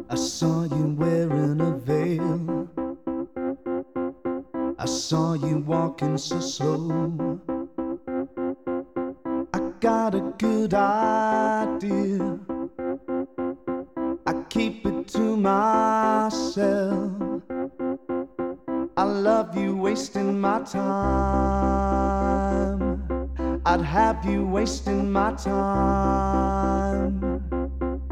I saw you wearing a veil. I saw you walking so slow. I got a good idea. I keep it to myself. I love you wasting my time. I'd have you wasting my time.